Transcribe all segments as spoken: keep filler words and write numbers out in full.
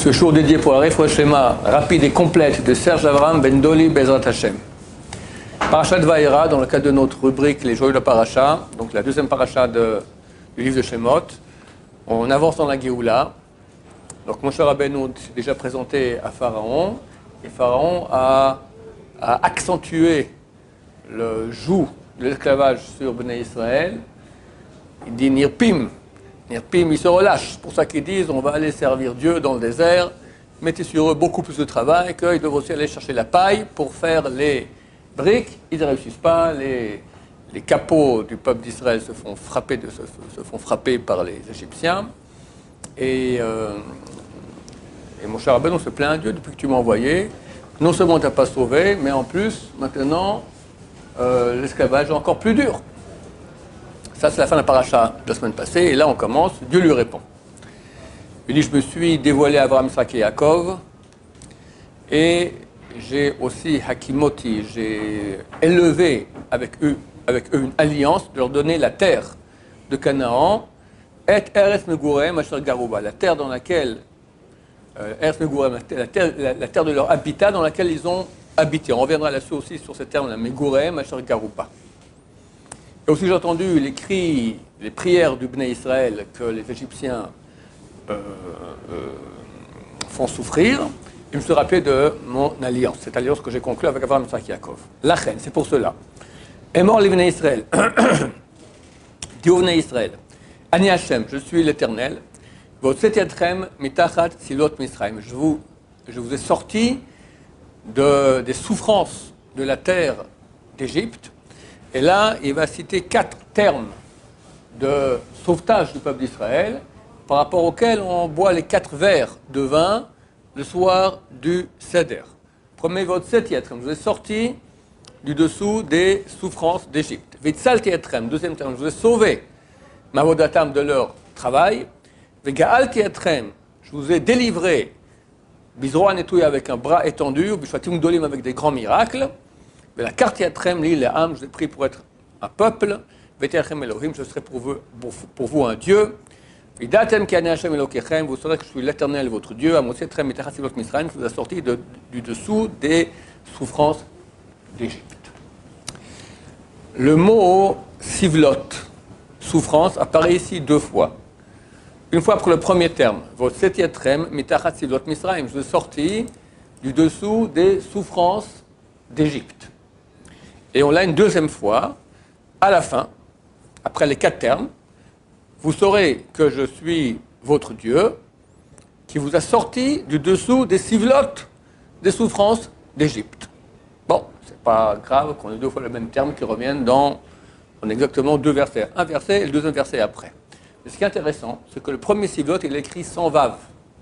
Ce jour dédié pour la Refoua Shlema rapide et complète de Serge Avraham Ben Doli Bezrat Hashem. Parashat Vaïra, dans le cadre de notre rubrique Les Joyeux de Paracha, donc la deuxième paracha de, du livre de Shemot, on avance dans la Géoula. Donc Moshe Rabbeinu s'est déjà présenté à Pharaon, et Pharaon a, a accentué le joug de l'esclavage sur Bnei Israël. Il dit Nirpim. Nirpim, ils se relâchent. C'est pour ça qu'ils disent on va aller servir Dieu dans le désert, mettez sur eux beaucoup plus de travail, qu'ils doivent aussi aller chercher la paille pour faire les briques. Ils ne réussissent pas, les, les capots du peuple d'Israël se font frapper, de, se, se font frapper par les Égyptiens. Et, euh, et mon cher Rabbeinu, on se plaint à Dieu depuis que tu m'as envoyé. Non seulement tu n'as pas sauvé, mais en plus, maintenant, euh, l'esclavage est encore plus dur. Ça, c'est la fin de la paracha de la semaine passée, et là on commence, Dieu lui répond. Il dit, je me suis dévoilé à Abraham, Isaac et Yaakov, et j'ai aussi Hakimoti, j'ai élevé avec eux, avec eux une alliance de leur donner la terre de Canaan, et Eretz Megurem, Asher Garouba, la terre dans laquelle, euh, Eretz Megurem, la terre, la, la terre de leur habitat dans laquelle ils ont habité. On reviendra là-dessus aussi sur ce terme, la Megurem, Asher Garouba. Et aussi j'ai entendu les cris, les prières du Bnei Israël que les Égyptiens euh, euh, font souffrir. Je me suis rappelé de mon alliance, cette alliance que j'ai conclue avec Abraham, Isaac et Yaakov. La reine, c'est pour cela. Est mort les Bnei Israël. Dis au Bnei Israël, Ani Hashem, je suis l'Éternel. Votre septième mitachat silot misraim. Je vous, je vous ai sorti de, des souffrances de la terre d'Égypte. Et là, il va citer quatre termes de sauvetage du peuple d'Israël, par rapport auxquels on boit les quatre verres de vin le soir du Seder. Premier, votre septième, je vous ai sorti du dessous des souffrances d'Égypte. Vitzal tietrem, deuxième terme, je vous ai sauvé mavodatam de leur travail. Vegaal tietrem, je vous ai délivré bizroa netouya avec un bras étendu, bishvatim dolim avec des grands miracles. Mais la carte Yatrem, l'île, les âmes, je vous ai pris pour être un peuple. Veterchem Elohim, je serai pour vous, pour vous un Dieu. Vidatem ki ani Hashem Elokechem, vous saurez que je suis l'Éternel, votre Dieu. Amosetrem mitachat silot misraim, je vous ai sorti de, du dessous des souffrances d'Égypte. Le mot sivlot, souffrance, apparaît ici deux fois. Une fois pour le premier terme, votre septième mitachat silot misraim, je vous ai sorti du dessous des souffrances d'Égypte. Et on l'a une deuxième fois, à la fin, après les quatre termes, vous saurez que je suis votre Dieu, qui vous a sorti du dessous des sivlotes, des souffrances d'Égypte. Bon, c'est pas grave qu'on ait deux fois le même terme qui reviennent dans en exactement deux versets. Un verset et le deuxième verset après. Mais ce qui est intéressant, c'est que le premier sivlot, il est écrit sans vav.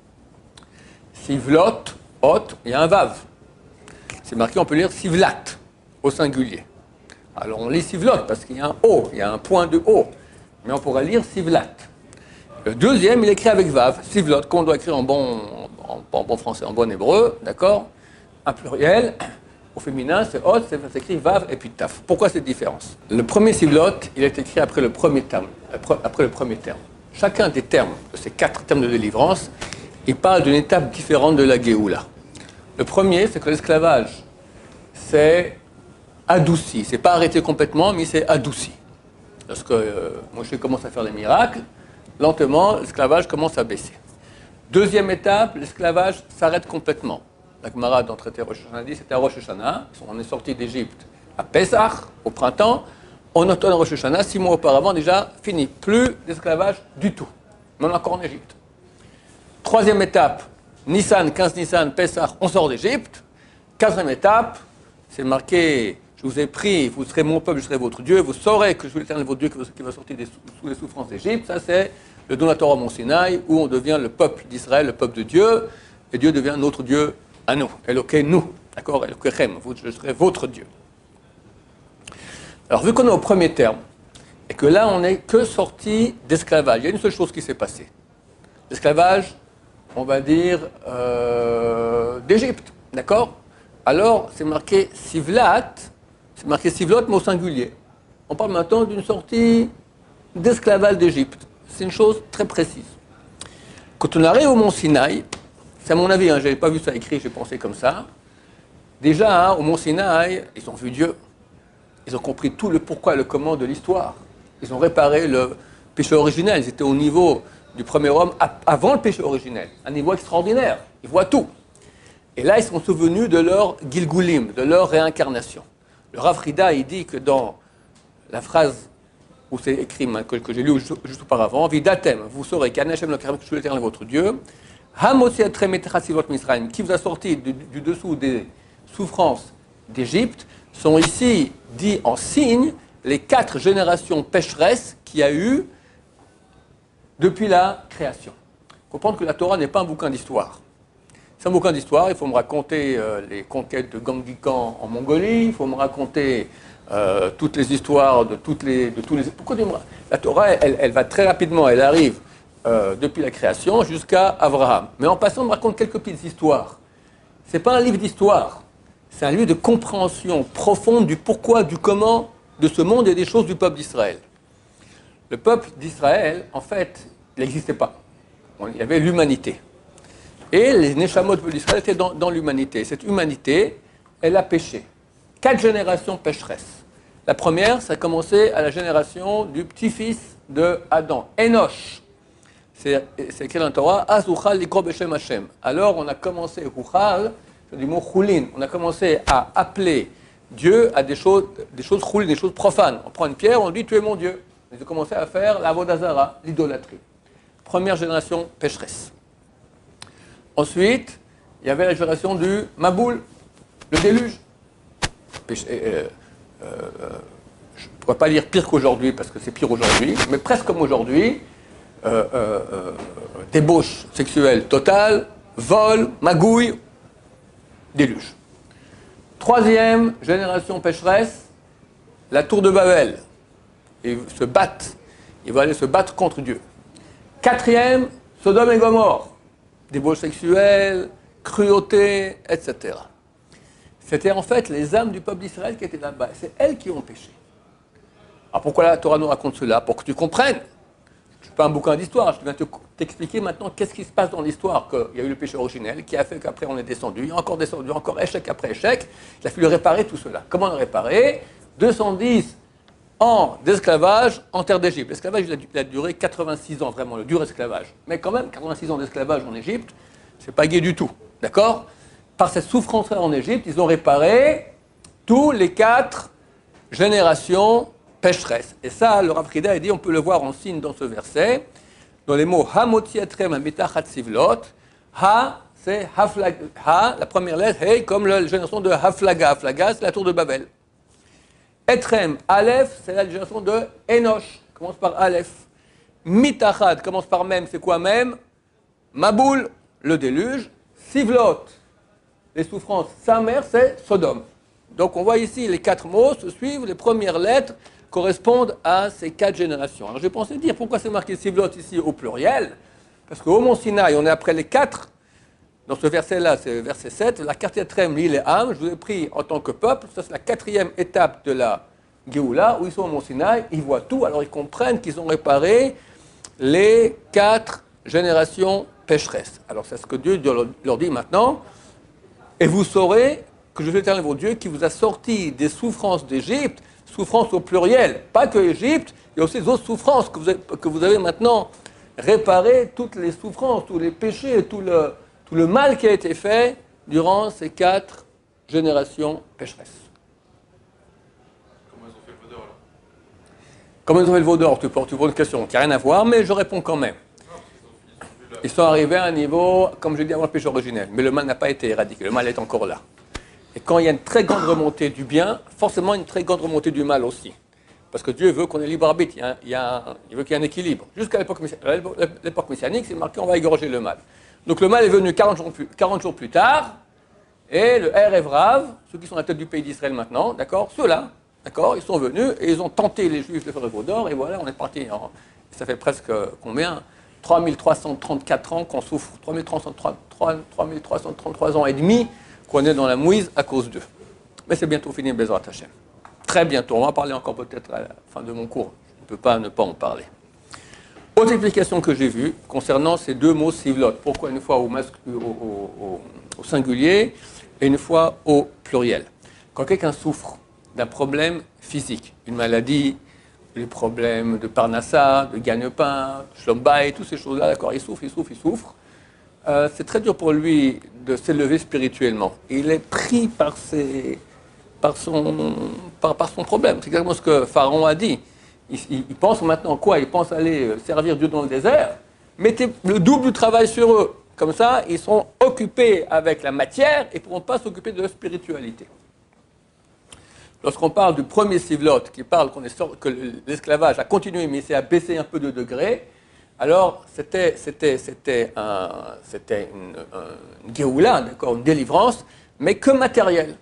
Sivlot, hot, il y a un vav. C'est marqué, on peut lire sivlat, au singulier. Alors on lit sivlot parce qu'il y a un O, il y a un point de O. Mais on pourrait lire sivlat. Le deuxième, il est écrit avec vav, sivlot, qu'on doit écrire en bon, en, en bon français, en bon hébreu, d'accord? Un pluriel, au féminin, c'est hot, c'est écrit vav et puis taf. Pourquoi cette différence? Le premier sivlot, il est écrit après le premier terme. Après le premier terme. Chacun des termes, de ces quatre termes de délivrance, il parle d'une étape différente de la Géoula. Le premier, c'est que l'esclavage, c'est adouci. C'est pas arrêté complètement, mais c'est adouci. Lorsque euh, Moshe commence à faire les miracles, lentement, l'esclavage commence à baisser. Deuxième étape, l'esclavage s'arrête complètement. La Gemara dans le traité Rosh Hashanah dit, c'était à Rosh Hashanah. On est sorti d'Égypte à Pesach, au printemps. En automne, Rosh Hashanah, six mois auparavant, déjà fini. Plus d'esclavage du tout. Mais on est encore en Égypte. Troisième étape, Nissan, quinze Nissan, Pesach, on sort d'Égypte. Quatrième étape, c'est marqué, je vous ai pris, vous serez mon peuple, je serai votre Dieu, vous saurez que je suis l'Éternel, votre Dieu, qui va sortir des, sous les souffrances d'Égypte. Ça, c'est le don de la Torah au Mont Sinaï, où on devient le peuple d'Israël, le peuple de Dieu, et Dieu devient notre Dieu à nous. Eloké, nous. D'accord? Elokechem, je serai votre Dieu. Alors, vu qu'on est au premier terme, et que là, on n'est que sorti d'esclavage, il y a une seule chose qui s'est passée. L'esclavage, on va dire, euh, d'Égypte, d'accord? Alors, c'est marqué sivlat, c'est marqué sivlot, mais au singulier. On parle maintenant d'une sortie d'esclavage d'Égypte. C'est une chose très précise. Quand on arrive au Mont Sinaï, c'est à mon avis, hein, je n'avais pas vu ça écrit, j'ai pensé comme ça. Déjà, hein, au Mont Sinaï, ils ont vu Dieu. Ils ont compris tout le pourquoi et le comment de l'histoire. Ils ont réparé le péché originel. Ils étaient au niveau du premier homme avant le péché originel. Un niveau extraordinaire. Ils voient tout. Et là, ils sont souvenus de leur Gilgulim, de leur réincarnation. Le Rav Frida, il dit que dans la phrase où c'est écrit, hein, que, que j'ai lu juste, juste auparavant, Vidatem, vous saurez qu'Anachem le Karim, que je suis l'Éternel votre Dieu, qui vous a sorti du, du dessous des souffrances d'Égypte, sont ici dit en signe les quatre générations pécheresses qu'il y a eu depuis la création. Il faut comprendre que la Torah n'est pas un bouquin d'histoire. C'est un bouquin d'histoire, il faut me raconter euh, les conquêtes de Genghis Khan en Mongolie, il faut me raconter euh, toutes les histoires de, toutes les, de tous les... Pourquoi la Torah, elle, elle va très rapidement, elle arrive euh, depuis la création jusqu'à Abraham. Mais en passant, on me raconte quelques petites histoires. Ce n'est pas un livre d'histoire, c'est un livre de compréhension profonde du pourquoi, du comment de ce monde et des choses du peuple d'Israël. Le peuple d'Israël, en fait, il n'existait pas. Il y avait l'humanité. Et les Neshamot de l'Israël étaient dans, dans l'humanité. Cette humanité, elle a péché. Quatre générations pécheresses. La première, ça a commencé à la génération du petit-fils de Adam, Enoch. C'est écrit dans la Torah, Azuchal likro beshem Hashem. Alors on a commencé, Ruchal, c'est du mot Choulin, on a commencé à appeler Dieu à des choses, des choses Choulin, des choses profanes. On prend une pierre, on dit tu es mon Dieu. Ils ont commencé à faire la Vodazara, l'idolâtrie. Première génération pécheresse. Ensuite, il y avait la génération du Maboul, le déluge. Péché, euh, euh, je ne pourrais pas dire pire qu'aujourd'hui, parce que c'est pire aujourd'hui, mais presque comme aujourd'hui, euh, euh, euh, débauche sexuelle totale, vol, magouille, déluge. Troisième génération pécheresse, la tour de Babel. Ils se battent, ils vont aller se battre contre Dieu. Quatrième, Sodome et Gomorrhe. Débauche sexuelle, cruauté, et cetera. C'était en fait les âmes du peuple d'Israël qui étaient là-bas. C'est elles qui ont péché. Alors pourquoi la Torah nous raconte cela? Pour que tu comprennes. Je ne suis pas un bouquin d'histoire, je viens t'expliquer maintenant qu'est-ce qui se passe dans l'histoire, qu'il y a eu le péché originel, qui a fait qu'après on est descendu, il y a encore descendu, encore échec après échec. Il a fallu réparer tout cela. Comment le réparer? deux cent dix ans d'esclavage en terre d'Égypte. L'esclavage, il a duré quatre-vingt-six ans, vraiment, le dur esclavage. Mais quand même, quatre-vingt-six ans d'esclavage en Égypte, c'est pas gai du tout. D'accord? Par cette souffrance-là en Égypte, ils ont réparé tous les quatre générations pécheresses. Et ça, le Rav Frida a dit, on peut le voir en signe dans ce verset, dans les mots Hamoti etrem mitachat sivlot. Ha, c'est Haflag. Ha, la première lettre, Hey, comme la génération de Haflaga. Haflaga, c'est la tour de Babel. Etrem, Aleph, c'est la génération de Enoch, commence par Aleph. Mitachad, commence par même, c'est quoi même? Maboul, le déluge. Sivlot, les souffrances. Sa mère, c'est Sodome. Donc on voit ici les quatre mots se suivent, les premières lettres correspondent à ces quatre générations. Alors j'ai pensé dire pourquoi c'est marqué Sivlot ici au pluriel, parce qu'au Mont Sinaï, on est après les quatre. Dans ce verset-là, c'est le verset sept, la quatrième l'île et âme, je vous ai pris en tant que peuple, ça c'est la quatrième étape de la Géoula, où ils sont au Mont Sinaï, ils voient tout, alors ils comprennent qu'ils ont réparé les quatre générations pécheresses. Alors c'est ce que Dieu leur dit maintenant, et vous saurez que je suis l'Éternel votre Dieu qui vous a sorti des souffrances d'Égypte, souffrances au pluriel, pas que Égypte, il y a aussi des autres souffrances que vous avez, que vous avez maintenant réparé, toutes les souffrances, tous les péchés, tout le... Tout le mal qui a été fait durant ces quatre générations pécheresses. Comment ils ont fait le vaudor là? Comment ils ont fait le vaudor? Tu poses une question qui n'a rien à voir, mais je réponds quand même. Non, ils, sont, ils, ils sont arrivés à un niveau, comme je dis, avant le péché originel. Mais le mal n'a pas été éradiqué, le mal est encore là. Et quand il y a une très grande remontée du bien, forcément une très grande remontée du mal aussi. Parce que Dieu veut qu'on ait libre arbitre, il, y a, il, y a, il veut qu'il y ait un équilibre. Jusqu'à l'époque messianique, c'est marqué on va égorger le mal. Donc le mal est venu quarante jours plus, quarante jours plus tard, et le Erev Rav, ceux qui sont à la tête du pays d'Israël maintenant, d'accord, ceux-là, d'accord, ils sont venus et ils ont tenté les Juifs de faire le vaudor, et voilà, on est parti, en, ça fait presque combien? trois mille trois cent trente-quatre ans qu'on souffre, trois mille trois cent trente-trois ans et demi qu'on est dans la mouise à cause d'eux. Mais c'est bientôt fini, Bezrat Hashem. Très bientôt, on va en parler encore peut-être à la fin de mon cours, je ne peux pas ne pas en parler. Autre explication que j'ai vue concernant ces deux mots sivlot. Pourquoi une fois au, masque, au, au, au, au singulier et une fois au pluriel. Quand quelqu'un souffre d'un problème physique, une maladie, des problèmes de parnassa, de gagne-pain, shlombaï, toutes ces choses-là, d'accord, il souffre, il souffre, il souffre. Euh, c'est très dur pour lui de s'élever spirituellement. Il est pris par, ses, par, son, par, par son problème. C'est exactement ce que Pharaon a dit. Il, il, il pense maintenant quoi? Il pense aller servir Dieu dans le désert. Mettez le double du travail sur eux. Comme ça, ils seront occupés avec la matière et ne pourront pas s'occuper de la spiritualité. Lorsqu'on parle du premier sivlot, qui parle qu'on est sort, que l'esclavage a continué, mais c'est à baisser un peu de degré, alors c'était, c'était, c'était, un, c'était une, une géoula, d'accord, une délivrance, mais que matérielle.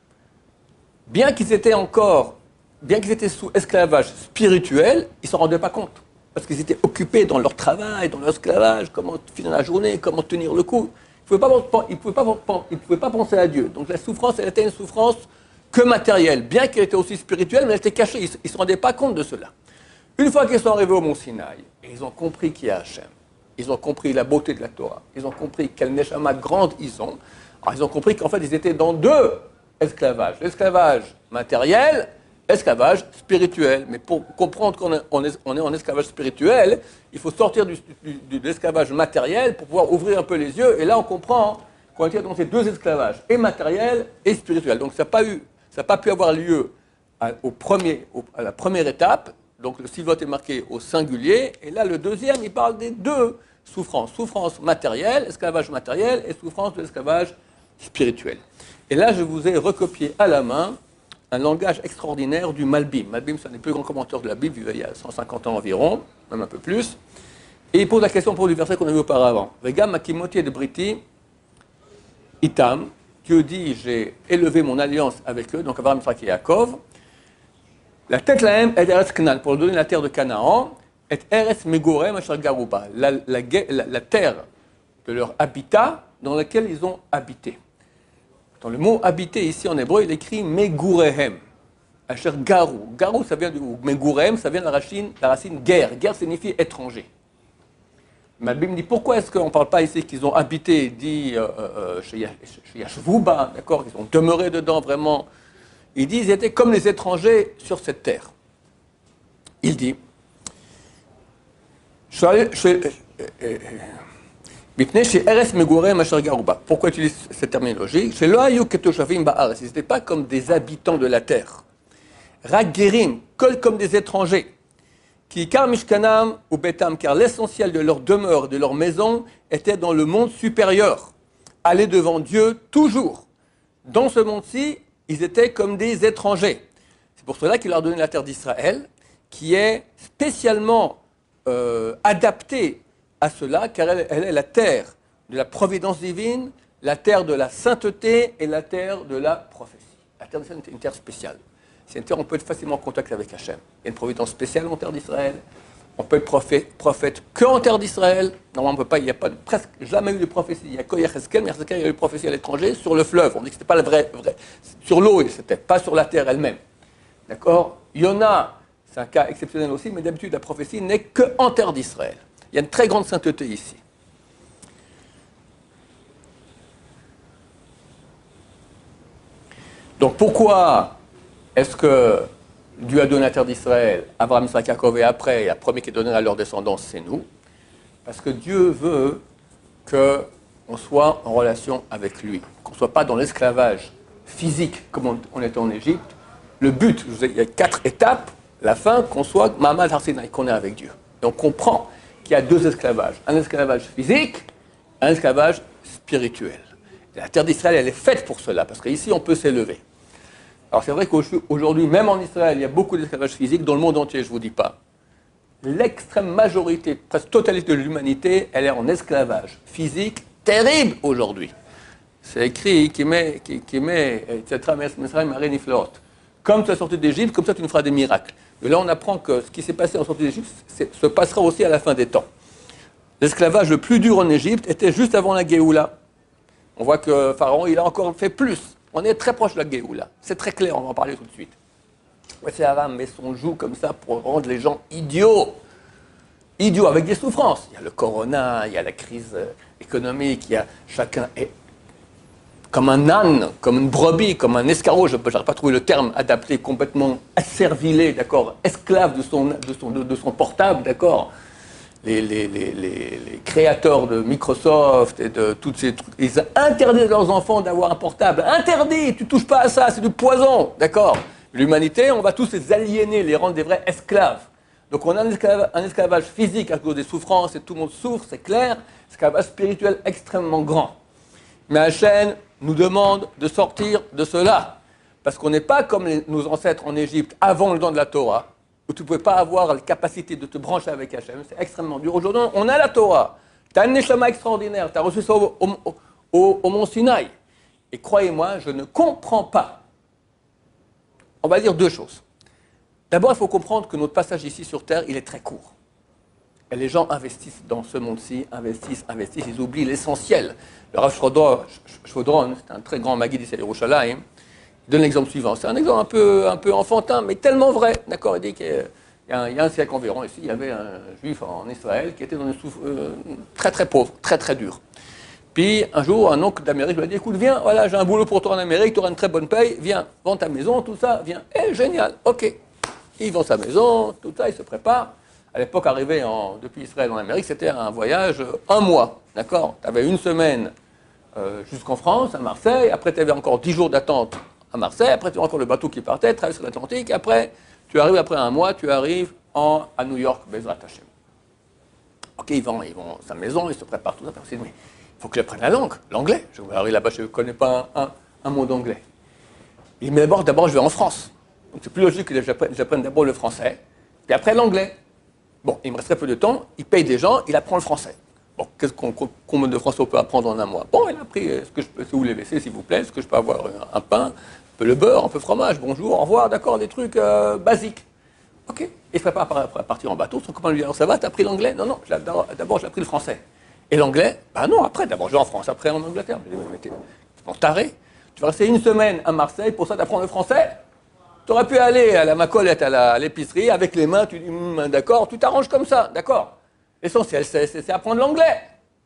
Bien qu'ils étaient encore, bien qu'ils étaient sous esclavage spirituel, ils ne s'en rendaient pas compte. Parce qu'ils étaient occupés dans leur travail, dans leur esclavage, comment finir la journée, comment tenir le coup. Ils ne pouvaient pas, ils pouvaient pas, ils pouvaient pas penser à Dieu. Donc la souffrance, elle était une souffrance que matérielle, bien qu'elle était aussi spirituelle, mais elle était cachée. Ils ne se rendaient pas compte de cela. Une fois qu'ils sont arrivés au mont Sinaï, et ils ont compris qu'il y a Hachem, ils ont compris la beauté de la Torah, ils ont compris quelle neshama grande ils ont, alors ils ont compris qu'en fait ils étaient dans deux esclavages. L'esclavage matériel, esclavage spirituel. Mais pour comprendre qu'on est, on est, on est en esclavage spirituel, il faut sortir du, du, de l'esclavage matériel pour pouvoir ouvrir un peu les yeux. Et là, on comprend qu'on était dans ces deux esclavages, et matériel et spirituel. Donc ça n'a pas, pas pu avoir lieu à, au premier, au, à la première étape. Donc le sivlot est marqué au singulier. Et là, le deuxième, il parle des deux souffrances. Souffrance matérielle, esclavage matériel, et souffrance de l'esclavage spirituel. Et là, je vous ai recopié à la main un langage extraordinaire du Malbim. Malbim, c'est un des plus grands commentateurs de la Bible, il y a cent cinquante ans environ, même un peu plus. Et il pose la question pour du verset qu'on a vu auparavant. Vega makimotie de Briti, itam, Dieu dit, j'ai élevé mon alliance avec eux, donc Abraham, Yitzhak et Yaakov. La tête lahem et Eretz Canaan, pour donner la terre de Canaan, et Eretz Megorem Asher Garuba, la, la, la, la terre de leur habitat dans laquelle ils ont habité. Dans le mot habiter ici en hébreu, il écrit Megurehem, Asher Garu. Garu, ça vient du Megurehem, ça vient de la racine, la racine guerre. Guerre signifie étranger. Malbim dit pourquoi est-ce qu'on ne parle pas ici qu'ils ont habité, dit euh, euh, chez Yashvuba, d'accord, ils ont demeuré dedans vraiment. Il dit ils étaient comme les étrangers sur cette terre. Il dit pourquoi utiliser cette terminologie? Ils n'étaient pas comme des habitants de la terre. Ragerim, comme des étrangers. Qui car mishkanam ou betam, car l'essentiel de leur demeure, de leur maison, était dans le monde supérieur. Aller devant Dieu toujours. Dans ce monde-ci, ils étaient comme des étrangers. C'est pour cela qu'il leur a donné la terre d'Israël, qui est spécialement euh, adaptée à cela, car elle, elle est la terre de la providence divine, la terre de la sainteté et la terre de la prophétie. La terre d'Israël est une terre spéciale. C'est une terre où on peut être facilement en contact avec Hachem. Il y a une providence spéciale en terre d'Israël. On peut être prophète, prophète qu'en terre d'Israël. Normalement, on peut pas, il n'y a pas, presque jamais eu de prophétie. Il y a que Yecheskel, mais Yecheskel, il y a eu de prophétie à l'étranger sur le fleuve. On dit que ce n'était pas le vrai, vrai. Sur l'eau, c'était pas sur la terre elle-même. D'accord? Yona, c'est un cas exceptionnel aussi, mais d'habitude, la prophétie n'est qu'en terre d'Israël. Il y a une très grande sainteté ici. Donc pourquoi est-ce que Dieu a donné la terre d'Israël, Abraham, Yitzhak, Yaakov et après, et la première qui est donnée à leur descendance, c'est nous. Parce que Dieu veut qu'on soit en relation avec lui, qu'on ne soit pas dans l'esclavage physique comme on, on était en Égypte. Le but, il y a quatre étapes, la fin, qu'on soit Mahamad Har-Sinaï, qu'on est avec Dieu. Et on comprend qu'il y a deux esclavages, un esclavage physique, un esclavage spirituel. Et la terre d'Israël, elle est faite pour cela, parce qu'ici, on peut s'élever. Alors c'est vrai qu'aujourd'hui, même en Israël, il y a beaucoup d'esclavage physique, dans le monde entier, je ne vous dis pas. L'extrême majorité, presque totalité de l'humanité, elle est en esclavage physique terrible aujourd'hui. C'est écrit, qui met, qui, qui met, comme tu es sorti d'Égypte, comme ça tu nous feras des miracles. Et là on apprend que ce qui s'est passé en sortie d'Égypte se passera aussi à la fin des temps. L'esclavage le plus dur en Égypte était juste avant la Géoula. On voit que Pharaon, il a encore fait plus. On est très proche de la Géoula. C'est très clair, on va en parler tout de suite. C'est Aram met son joug comme ça pour rendre les gens idiots. idiot, avec des souffrances. Il y a le corona, il y a la crise euh, économique, il y a chacun est comme un âne, comme une brebis, comme un escargot, je n'arrive pas à trouver le terme adapté, complètement asservilé, d'accord, esclave de son, de son, de, de son portable, d'accord. Les, les, les, les, les créateurs de Microsoft et de tous ces trucs, ils interdisent à leurs enfants d'avoir un portable. Interdit, tu touches pas à ça, c'est du poison, d'accord. L'humanité, on va tous les aliéner, les rendre des vrais esclaves. Donc on a un esclavage, un esclavage physique à cause des souffrances et tout le monde souffre, c'est clair. Esclavage spirituel extrêmement grand. Mais Hachem nous demande de sortir de cela. Parce qu'on n'est pas comme les, nos ancêtres en Égypte, avant le don de la Torah, où tu ne pouvais pas avoir la capacité de te brancher avec Hachem. C'est extrêmement dur. Aujourd'hui, on a la Torah. Tu as un neshama extraordinaire. Tu as reçu ça au, au, au, au mont Sinaï. Et croyez-moi, je ne comprends pas. On va dire deux choses. D'abord, il faut comprendre que notre passage ici sur Terre, il est très court. Et les gens investissent dans ce monde-ci, investissent, investissent, ils oublient l'essentiel. Le Rav Shvodron, c'est un très grand Maguid d'Israël Yerushalayim, il donne l'exemple suivant. C'est un exemple un peu, un peu enfantin, mais tellement vrai. D'accord, il dit qu'il y a, un, il y a un siècle environ, ici, il y avait un juif en Israël qui était dans une souffrance euh, très très pauvre, très très dure. Puis un jour, un oncle d'Amérique lui a dit, écoute, viens, voilà, j'ai un boulot pour toi en Amérique, tu auras une très bonne paye, viens, vends ta maison, tout ça, viens. Eh, génial, ok. Il vend sa maison, tout ça, il se prépare. À l'époque, arrivé en, depuis Israël en Amérique, c'était un voyage euh, un mois, d'accord. Tu avais une semaine euh, jusqu'en France, à Marseille, après tu avais encore dix jours d'attente à Marseille, après tu as encore le bateau qui partait, traverse l'Atlantique, après tu arrives après un mois, tu arrives en, à New York, Bezrat Hashem. Ok, ils vendent, ils vendent sa maison, ils se préparent tout ça, mais il faut que j'apprenne la langue, l'anglais. Je vais arriver là-bas, je ne connais pas un, un, un mot d'anglais. Mais d'abord, d'abord, je vais en France. Donc c'est plus logique que j'apprenne, j'apprenne d'abord le français, puis après l'anglais. Bon, il me reste très peu de temps, il paye des gens, il apprend le français. Bon, qu'est-ce qu'on, combien de français on peut apprendre en un mois? Bon, il a appris, est-ce que je peux, où les W C, s'il vous plaît, est-ce que je peux avoir un, un pain, un peu le beurre, un peu de fromage, bonjour, au revoir, d'accord, des trucs euh, basiques. Ok, il se prépare à partir en bateau, son copain lui dit, alors ça va, t'as appris l'anglais? Non, non, d'abord, d'abord j'ai appris le français. Et l'anglais? Ben non, après, d'abord je vais en France, après en Angleterre. Je dis, mais t'es taré, tu vas rester une semaine à Marseille, pour ça t'apprends le français? Tu aurais pu aller à la Macolette, à, la, à l'épicerie, avec les mains, tu dis, mmm, d'accord, tu t'arranges comme ça, d'accord. L'essentiel, c'est, c'est, c'est apprendre l'anglais.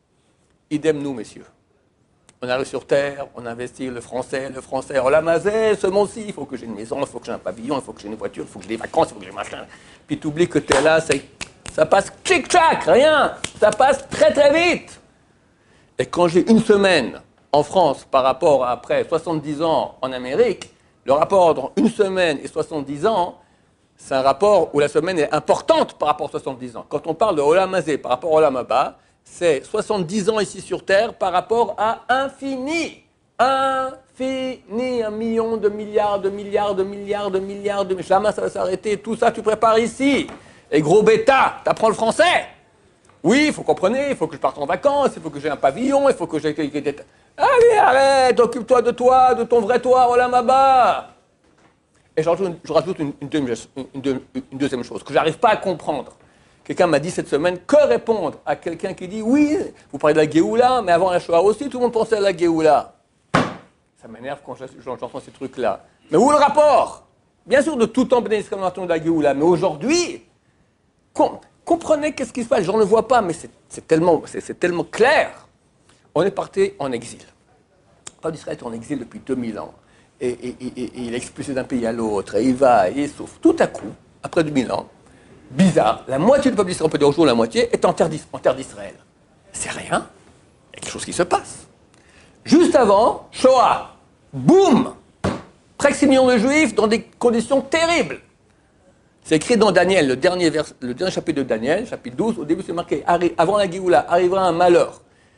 Idem nous, messieurs. On arrive sur Terre, on investit le français, le français, on l'a masé, ce monde-ci, il faut que j'ai une maison, il faut que j'ai un pavillon, il faut que j'ai une voiture, il faut que j'ai des vacances, il faut que j'ai machin. Puis tu oublies que tu es là, c'est, ça passe tchic-tchac, rien, ça passe très très vite. Et quand j'ai une semaine en France par rapport à après soixante-dix ans en Amérique, le rapport entre une semaine et soixante-dix ans, c'est un rapport où la semaine est importante par rapport à soixante-dix ans. Quand on parle de Olam Hazé par rapport à Olam Haba, c'est soixante-dix ans ici sur Terre par rapport à infini. Infini, un million de milliards, de milliards, de milliards, de milliards, de... Jamais ça va s'arrêter. Tout ça, tu prépares ici. Et gros bêta, tu apprends le français. Oui, il faut comprendre, il faut que je parte en vacances, il faut que j'ai un pavillon, il faut que j'ai... Allez, arrête, occupe-toi de toi, de ton vrai toi, Olam Haba. Et je rajoute, je rajoute une, une, deuxième, une, une deuxième chose que je n'arrive pas à comprendre. Quelqu'un m'a dit cette semaine, que répondre à quelqu'un qui dit, oui, vous parlez de la Géoula, mais avant la Shoah aussi, tout le monde pensait à la Géoula. Ça m'énerve quand j'entends ces trucs-là. Mais où est le rapport? Bien sûr, de tout temps, Béné Israël, on entend de la Géoula, mais aujourd'hui, com- comprenez qu'est-ce qui se passe, je ne le vois pas, mais c'est, c'est, tellement, c'est, c'est tellement clair. On est parti en exil. Le peuple d'Israël est en exil depuis deux mille ans. Et, et, et, et il est expulsé d'un pays à l'autre, et il va, et il souffre. Tout à coup, après deux mille ans, bizarre, la moitié du peuple d'Israël, on peut dire aujourd'hui la moitié, est en terre, en terre d'Israël. C'est rien, il y a quelque chose qui se passe. Juste avant, Shoah, boum, presque six millions de juifs dans des conditions terribles. C'est écrit dans Daniel, le dernier, vers, le dernier chapitre de Daniel, chapitre douze, au début c'est marqué, avant la Géoula, arrivera un malheur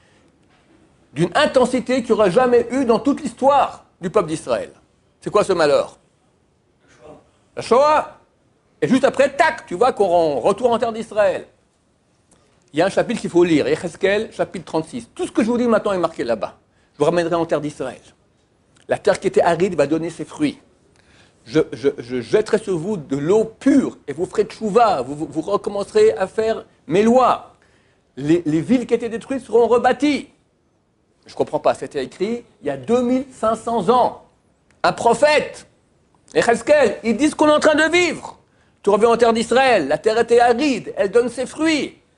d'une intensité qu'il n'y aura jamais eu dans toute l'histoire du peuple d'Israël. C'est quoi ce malheur? La Shoah. Et juste après, tac, tu vois qu'on retourne en terre d'Israël. Il y a un chapitre qu'il faut lire, Yecheskel, chapitre trente-six. Tout ce que je vous dis maintenant est marqué là-bas. Je vous ramènerai en terre d'Israël. La terre qui était aride va donner ses fruits. Je, je, je jetterai sur vous de l'eau pure et vous ferez tchouva, vous, vous, vous recommencerez à faire mes lois. Les, les villes qui étaient détruites seront rebâties. Je ne comprends pas, c'était écrit il y a deux mille cinq cents ans. Un prophète, Yecheskel, ils disent qu'on est en train de vivre. Tu reviens en terre d'Israël, la terre était aride, elle donne ses fruits.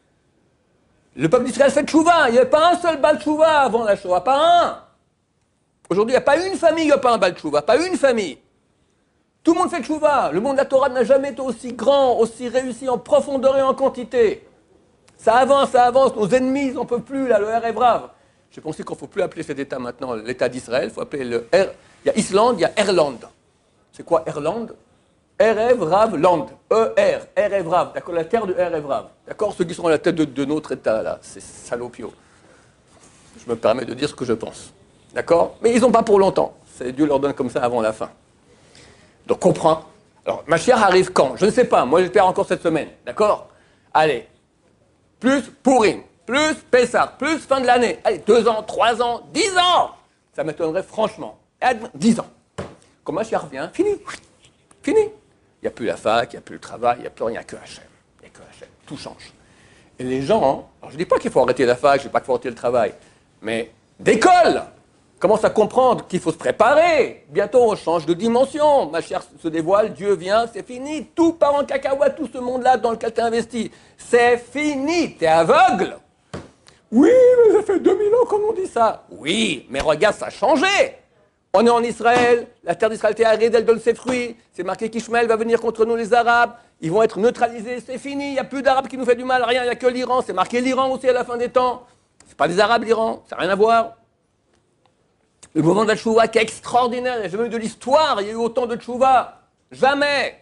Le peuple d'Israël fait tchouva. Il n'y avait pas un seul Baal tchouva avant la Shoah, pas un. Aujourd'hui, il n'y a pas une famille qui n'a pas un Baal tchouva, pas une famille. Tout le monde fait tchouva. Le monde de la Torah n'a jamais été aussi grand, aussi réussi en profondeur et en quantité. Ça avance, ça avance. Nos ennemis, ils n'en peuvent plus, là, le R est brave. J'ai pensé qu'il ne faut plus appeler cet État maintenant l'État d'Israël. Il faut appeler le R. Il y a Islande, il y a Erland. C'est quoi Erland? Erev Rav Land. E R. Erev Rav. D'accord, la terre de Erev Rav. D'accord, ceux qui sont à la tête de, de notre État, là, c'est salopio. Je me permets de dire ce que je pense. D'accord? Mais ils n'ont pas pour longtemps. C'est Dieu leur donne comme ça avant la fin. Donc, comprends. Alors, Mashiach arrive quand? Je ne sais pas. Moi, j'espère encore cette semaine. D'accord? Allez. Plus Purim. Plus Pessah. Plus fin de l'année. Allez, deux ans, trois ans, dix ans. Ça m'étonnerait franchement. Dix ans. Quand Mashiach revient, fini. Fini. Il n'y a plus la fac, il n'y a plus le travail, il n'y a plus rien, il n'y a que Hachem. Il n'y a que Hachem. Tout change. Et les gens, alors je ne dis pas qu'il faut arrêter la fac, je ne dis pas qu'il faut arrêter le travail, mais d'école commence à comprendre qu'il faut se préparer. Bientôt, on change de dimension. Mashiach se dévoile, Dieu vient, c'est fini. Tout part en cacahuète, tout ce monde-là dans lequel tu as investi. C'est fini. Tu es aveugle. Oui, mais ça fait deux mille ans qu'on nous dit ça. Oui, mais regarde, ça a changé. On est en Israël, la terre d'Israël est aride, elle donne ses fruits. C'est marqué qu'Ishmaël va venir contre nous, les Arabes. Ils vont être neutralisés, c'est fini. Il n'y a plus d'Arabes qui nous fait du mal, rien. Il n'y a que l'Iran. C'est marqué l'Iran aussi à la fin des temps. C'est pas des Arabes, l'Iran. Ça n'a rien à voir. Le mouvement de la Tchouva qui est extraordinaire. Il n'y a jamais eu de l'histoire. Il y a eu autant de Tchouva. Jamais.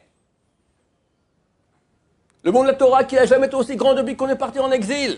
Le monde de la Torah qui n'a jamais été aussi grand depuis qu'on est parti en exil.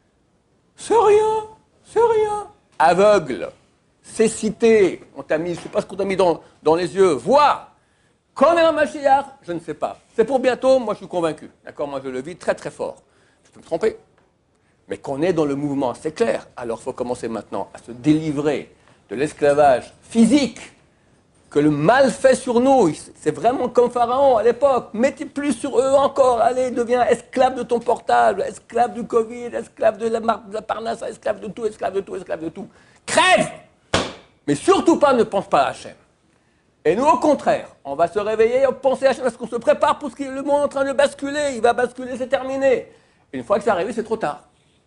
C'est rien. C'est rien. Aveugle. Cécité, on t'a mis, je ne sais pas ce qu'on t'a mis dans, dans les yeux, vois, quand on est un Mashiach, je ne sais pas. C'est pour bientôt, moi je suis convaincu, d'accord, moi je le vis très très fort. Je peux me tromper, mais qu'on est dans le mouvement, c'est clair. Alors il faut commencer maintenant à se délivrer de l'esclavage physique que le mal fait sur nous. C'est vraiment comme Pharaon à l'époque, mettez plus sur eux encore, allez, deviens esclave de ton portable, esclave du Covid, esclave de la, de la Parnassa, esclave de tout, esclave de tout, esclave de tout. Crève! Mais surtout pas, ne pense pas à Hachem. Et nous, au contraire, on va se réveiller et penser à Hachem parce qu'on se prépare pour ce que le monde est en train de basculer. Il va basculer, c'est terminé. Et une fois que c'est arrivé, c'est trop tard.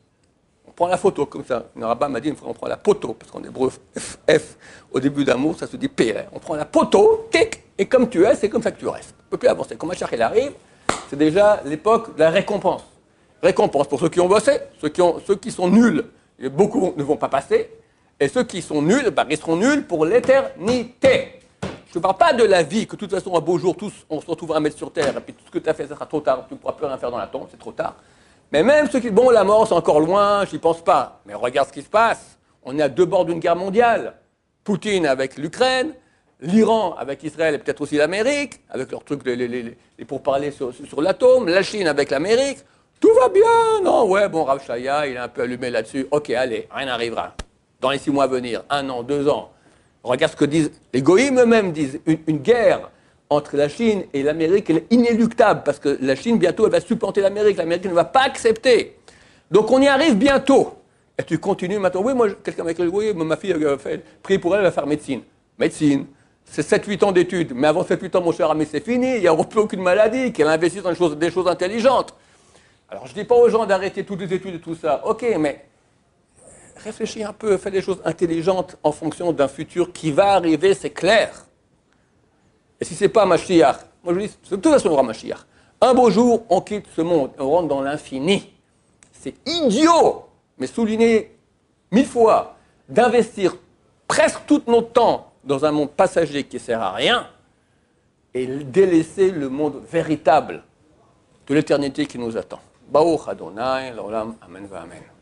On prend la photo comme ça. Le rabbin m'a dit une fois, on prend la poteau, parce qu'en hébreu, F, F au début d'amour, ça se dit P R. On prend la poteau, tic, et comme tu es, c'est comme ça que tu restes. On ne peut plus avancer. Quand Mashiach il arrive, c'est déjà l'époque de la récompense. Récompense pour ceux qui ont bossé, ceux qui, ont, ceux qui sont nuls, et beaucoup ne vont pas passer. Et ceux qui sont nuls, bah, ils seront nuls pour l'éternité. Je ne parle pas de la vie, que de toute façon, un beau jour, tous, on se retrouvera à mettre sur terre, et puis tout ce que tu as fait, ça sera trop tard, tu ne pourras plus rien faire dans la tombe, c'est trop tard. Mais même ceux qui, bon, la mort, c'est encore loin, j'y pense pas. Mais regarde ce qui se passe. On est à deux bords d'une guerre mondiale. Poutine avec l'Ukraine, l'Iran avec Israël et peut-être aussi l'Amérique, avec leurs trucs, les, les, les, les pourparlers sur, sur l'atome, la Chine avec l'Amérique. Tout va bien, non? Ouais, bon, Rav Shaya, il est un peu allumé là-dessus. Ok, allez, rien n'arrivera. Dans les six mois à venir, un an, deux ans. Regarde ce que disent les goïms eux-mêmes, disent une, une guerre entre la Chine et l'Amérique, elle est inéluctable, parce que la Chine, bientôt, elle va supplanter l'Amérique. L'Amérique ne va pas accepter. Donc on y arrive bientôt. Et tu continues maintenant. Oui, moi, quelqu'un m'a écrit, oui, ma fille a fait, prier pour elle, elle va faire médecine. Médecine, c'est sept huit ans d'études. Mais avant sept huit ans, mon cher ami, c'est fini. Il n'y a plus aucune maladie, qu'elle investisse dans des choses, des choses intelligentes. Alors je ne dis pas aux gens d'arrêter toutes les études et tout ça. Ok, mais réfléchis un peu, fais des choses intelligentes en fonction d'un futur qui va arriver, c'est clair. Et si ce n'est pas Mashiach, moi je dis, de toute façon il y aura Mashiach. Un beau jour, on quitte ce monde, on rentre dans l'infini. C'est idiot, mais souligner mille fois, d'investir presque tout notre temps dans un monde passager qui ne sert à rien et délaisser le monde véritable de l'éternité qui nous attend. Baruch Adonai, l'olam, amen va amen.